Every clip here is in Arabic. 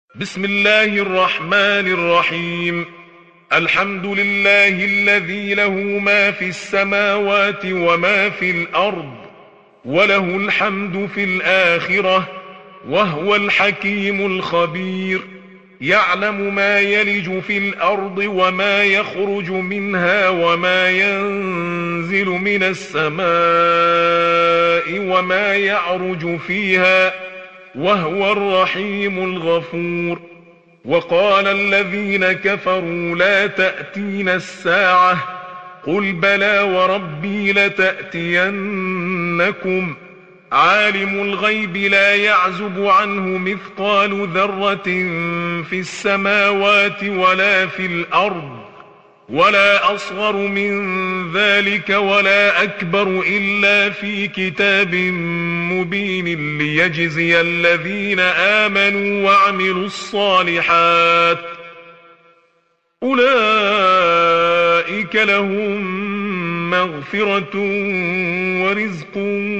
بسم الله الرحمن الرحيم. الحمد لله الذي له ما في السماوات وما في الأرض، وله الحمد في الآخرة، وهو الحكيم الخبير. يعلم ما يلج في الأرض وما يخرج منها وما ينزل من السماء وما يعرج فيها، وهو الرحيم الغفور. وقال الذين كفروا لا تأتين الساعة، قل بلى وربي لتأتينكم. عالم الغيب لا يعزب عنه مثقال ذرة في السماوات ولا في الأرض، ولا أصغر من ذلك ولا أكبر إلا في كتاب مبين، ليجزي الذين آمنوا وعملوا الصالحات. أولئك لهم مغفرة ورزق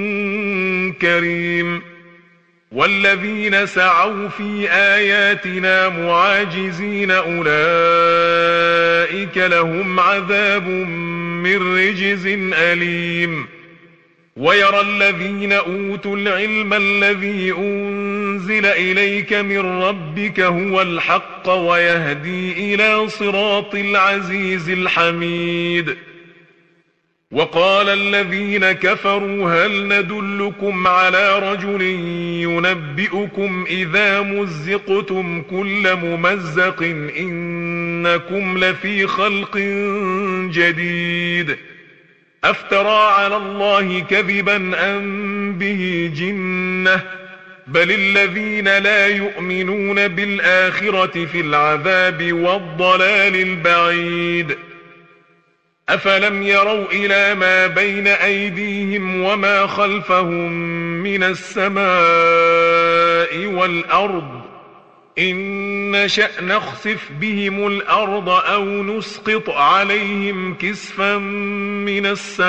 كريم. والذين سعوا في آياتنا معاجزين أولئك لهم عذاب من رجز أليم. ويرى الذين أوتوا العلم الذي أنزل إليك من ربك هو الحق ويهدي إلى صراط العزيز الحميد. وقال الذين كفروا هل ندلكم على رجل ينبئكم إذا مزقتم كل ممزق إنكم لفي خلق جديد. أفترى على الله كذبا أم به جنة؟ بل الذين لا يؤمنون بالآخرة في العذاب والضلال البعيد. أفلم يروا إلى ما بين أيديهم وما خلفهم من السماء والأرض إن نشأ نخسف بهم الأرض أو نسقط عليهم كسفا من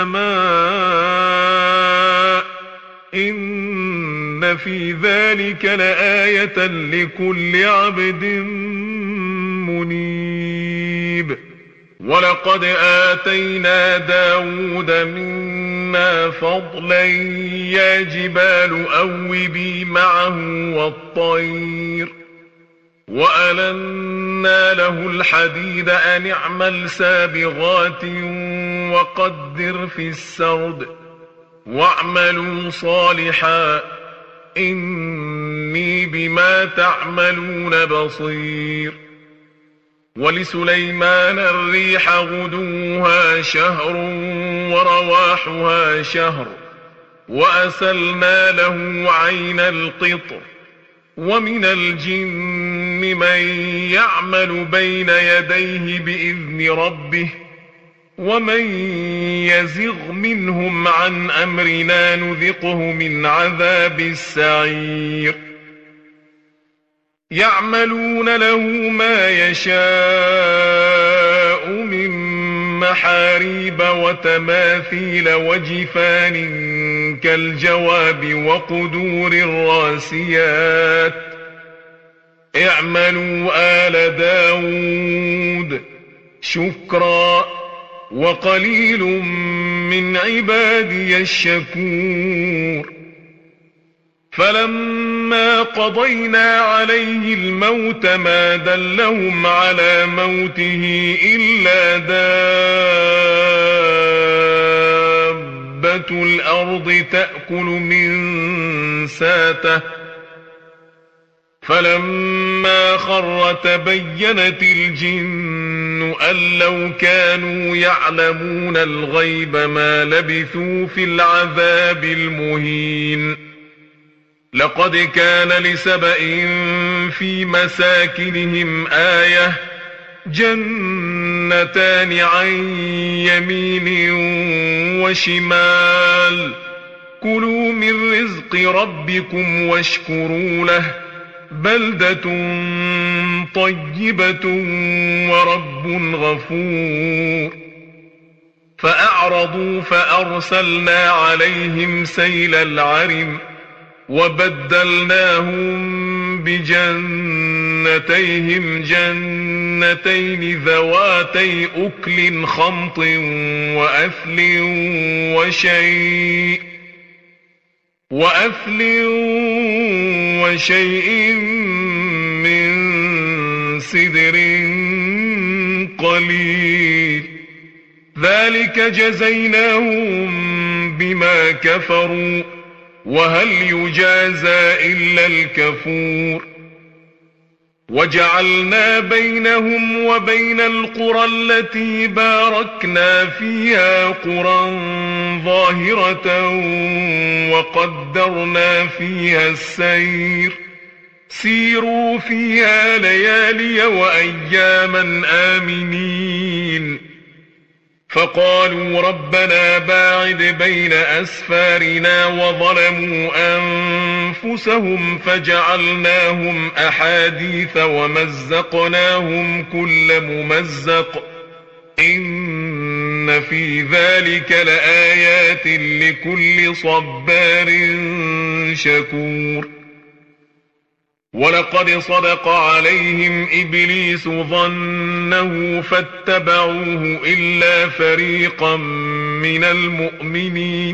السماء إن في ذلك لآية لكل عبد منيب. ولقد آتينا داود منا فضلا يا جبال أوبي معه والطير وألنا له الحديد أن اعمل سابغات وقدر في السرد واعملوا صالحا إني بما تعملون بصير. ولسليمان الريح غدوها شهر ورواحها شهر وأسلنا له عين القطر. ومن الجن من يعمل بين يديه بإذن ربه ومن يزغ منهم عن أمرنا نذقه من عذاب السعير. يعملون له ما يشاء من محاريب وتماثيل وجفان كالجواب وقدور الراسيات. اعملوا آل داود شكرا وقليل من عبادي الشكور. فلما قضينا عليه الموت ما دلهم على موته إلا دابة الأرض تأكل من ساته. فلما خر تبينت الجن أن لو كانوا يعلمون الغيب ما لبثوا في العذاب المهين. لقد كان لسبإ في مساكنهم آية جنتان عن يمين وشمال كلوا من رزق ربكم واشكروا له بلدة طيبة ورب غفور. فأعرضوا فأرسلنا عليهم سيل العرم وبدلناهم بجنتين ابنتيهم جنتين ذواتي أكل خمط وأثل وشيء من سدر قليل ذلك جزيناهم بما كفروا وهل يجازى إلا الكفور وجعلنا بينهم وبين القرى التي باركنا فيها قرى ظاهرة وقدرنا فيها السير سيروا فيها ليالي وأياما آمنين فقالوا ربنا باعد بين أسفارنا وظلموا أنفسهم فجعلناهم أحاديث ومزقناهم كل ممزق إن في ذلك لآيات لكل صبار شكور ولقد صدق عليهم إبليس ظنه فاتبعوه إلا فريقا من المؤمنين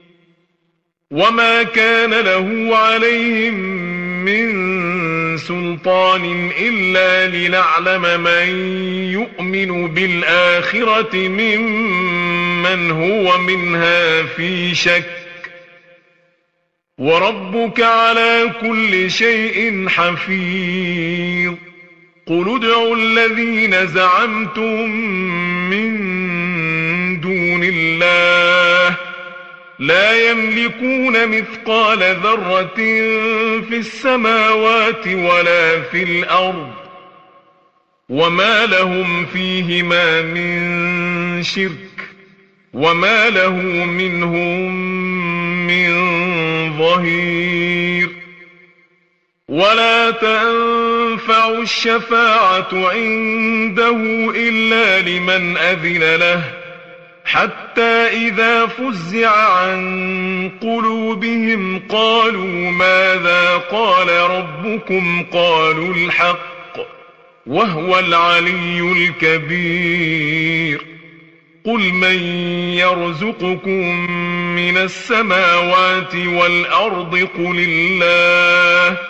وما كان له عليهم من سلطان إلا لنعلم من يؤمن بالآخرة ممن هو منها في شك وربك على كل شيء حفيظ قل ادعوا الذين زعمتم من دون الله لا يملكون مثقال ذرة في السماوات ولا في الأرض وما لهم فيهما من شرك وما له منهم من ظهير ولا تنفع الشفاعة عنده إلا لمن أذن له حتى إذا فزع عن قلوبهم قالوا ماذا قال ربكم قالوا الحق وهو العلي الكبير قل من يرزقكم من السماوات والأرض قل الله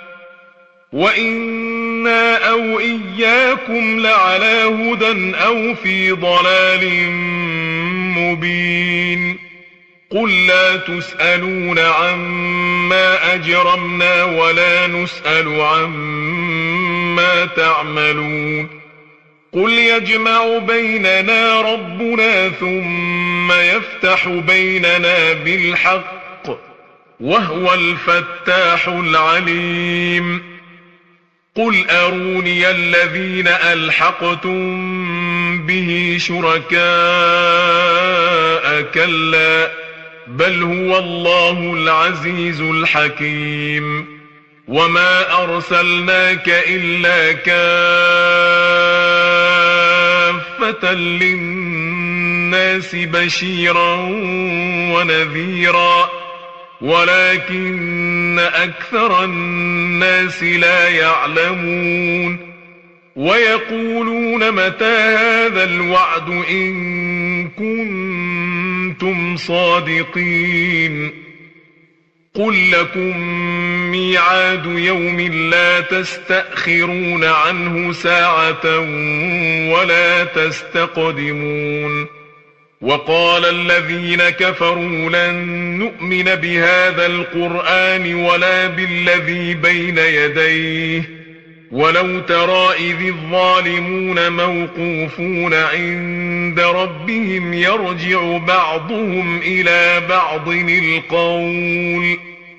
وإنا أو إياكم لعلى هدى أو في ضلال مبين قل لا تسألون عما أجرمنا ولا نسأل عما تعملون قل يجمع بيننا ربنا ثم يفتح بيننا بالحق وهو الفتاح العليم قل أروني الذين ألحقتم به شركاء كلا بل هو الله العزيز الحكيم وما أرسلناك إلا كافة للناس بشيرا ونذيرا ولكن أكثر الناس لا يعلمون ويقولون متى هذا الوعد إن كنتم صادقين قل لكم ميعاد يوم لا تستأخرون عنه ساعة ولا تستقدمون وقال الذين كفروا لن نؤمن بهذا القرآن ولا بالذي بين يديه ولو ترى إذ الظالمون موقوفون عند ربهم يرجع بعضهم إلى بعض القول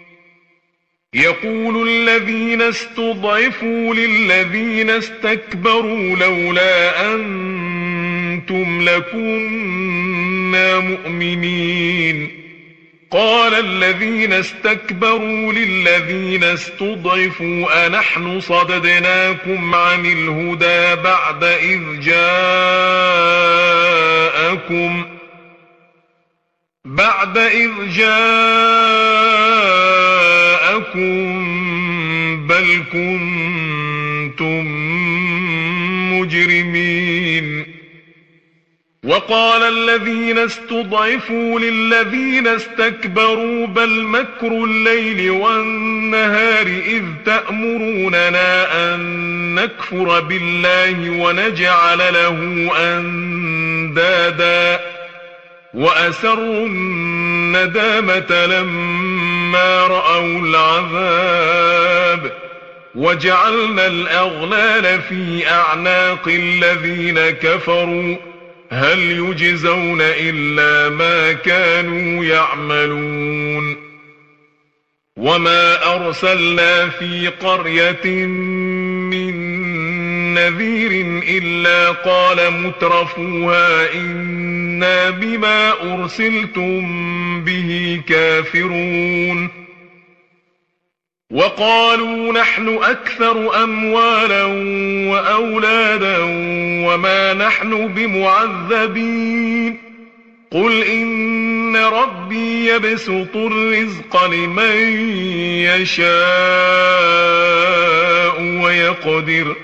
يقول الذين استضعفوا للذين استكبروا لولا أنتم لكنا مؤمنين قال الذين استكبروا للذين استضعفوا أنحن صددناكم عن الهدى بعد إذ جاءكم بل كنتم كنتم مجرمين. وقال الذين استضعفوا للذين استكبروا بل مكر الليل والنهار إذ تأمروننا أن نكفر بالله ونجعل له أندادا وأسروا الندامة لما رأوا العذاب وجعلنا الأغلال في أعناق الذين كفروا هل يجزون إلا ما كانوا يعملون. وما أرسلنا في قرية من نذير إلا قال مترفوها إنا بما أرسلتم به كافرون. وقالوا نحن أكثر أموالا وأولادا وما نحن بمعذبين. قل إن ربي يبسط الرزق لمن يشاء ويقدر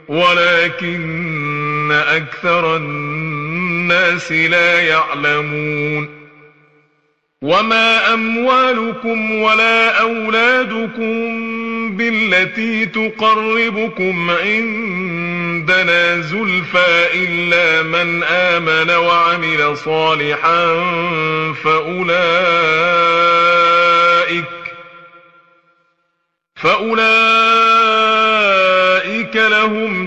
ولكن أكثر الناس لا يعلمون. وما أموالكم ولا أولادكم بالتي تقربكم عندنا زلفى إلا من آمن وعمل صالحا فأولئك لهم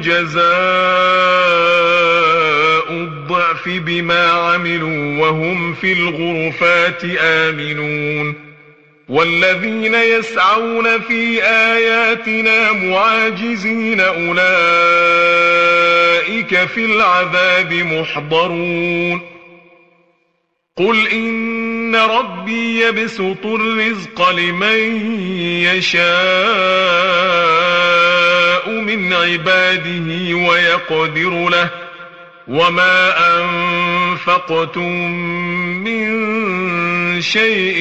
جزاء الضعف بما عملوا وهم في الغرفات آمنون. والذين يسعون في آياتنا معاجزين أولئك في العذاب محضرون. قل إن ربي يبسط الرزق لمن يشاء من عباده ويقدر له وما أنفقتم من شيء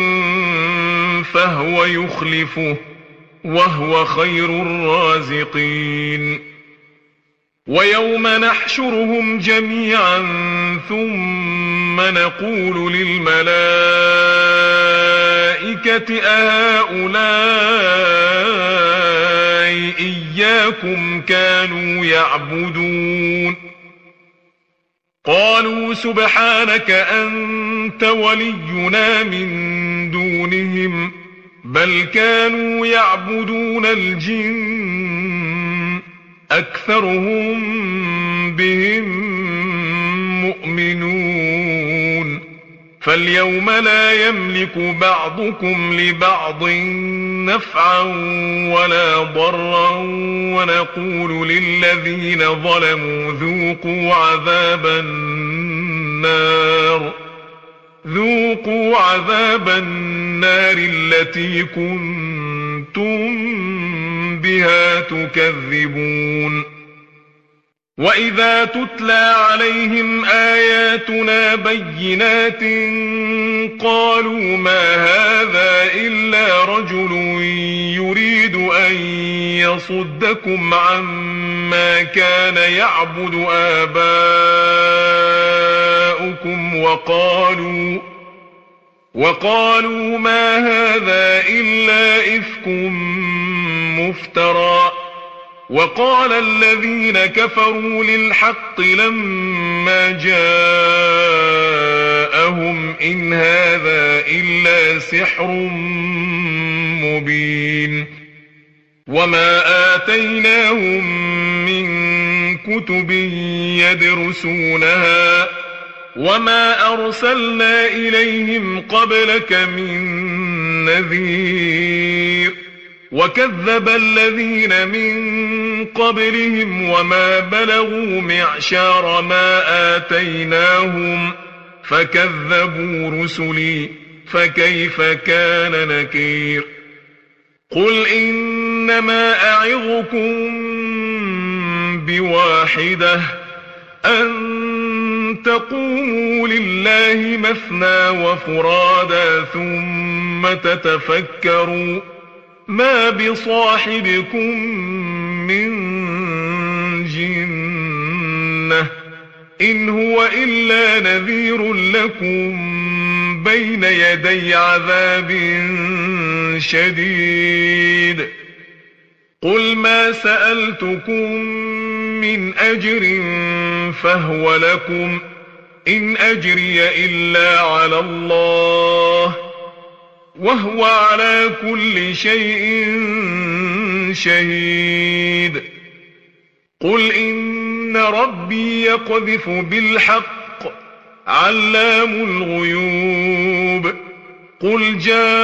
فهو يخلفه وهو خير الرازقين. ويوم نحشرهم جميعا ثم نقول للملائكة أهؤلاء إياكم كانوا يعبدون قالوا سبحانك أنت ولينا من دونهم بل كانوا يعبدون الجن أكثرهم بهم مؤمنون. فاليوم لا يملك بعضكم لبعض نفعا ولا ضرا ونقول للذين ظلموا ذوقوا عذاب النار التي كنتم بها تكذبون. وإذا تتلى عليهم آياتنا بينات قالوا ما هذا إلا رجل يريد أن يصدكم عما كان يعبد آباؤكم وقالوا ما هذا إلا إفك مفترى. وقال الذين كفروا للحق لما جاءهم إن هذا إلا سحر مبين. وما آتيناهم من كتب يدرسونها وما أرسلنا إليهم قبلك من نذير. وكذب الذين من قبلهم وما بلغوا معشار ما آتيناهم فكذبوا رسلي فكيف كان نكير. قل إنما أعظكم بواحدة أن تقوموا لله مثنى وفرادا ثم تتفكروا ما بصاحبكم من إن هو إلا نذير لكم بين يدي عذاب شديد. قل ما سألتكم من أجر فهو لكم، إن أجري إلا على الله، وهو على كل شيء شهيد. قل إن ربي يقذف بالحق علام الغيوب. قل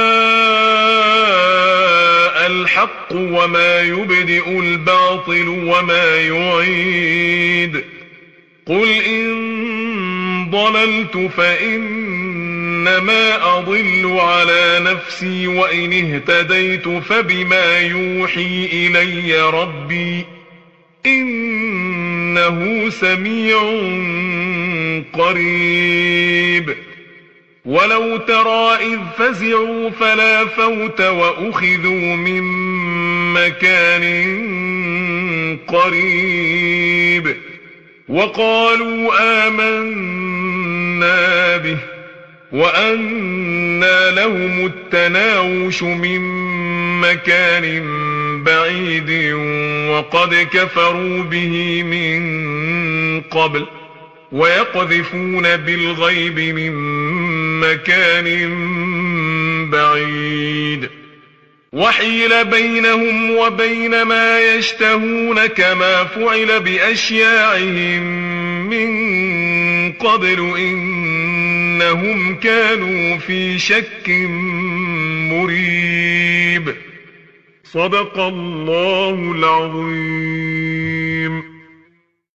جاء الحق وما يبدئ الباطل وما يعيد. قل إن ضللت فإنما أضل على نفسي، وإن اهتديت فبما يوحي إلي ربي، إنه سميع قريب. ولو ترى إذ فزعوا فلا فوت وأخذوا من مكان قريب، وقالوا آمنا به، وأنى لهم التناوش من مكان بعيد، وقد كفروا به من قبل، ويقذفون بالغيب من مكان بعيد. وحيل بينهم وبين ما يشتهون كما فعل بأشياعهم من قبل، إنهم كانوا في شك مريب. صدق الله العظيم.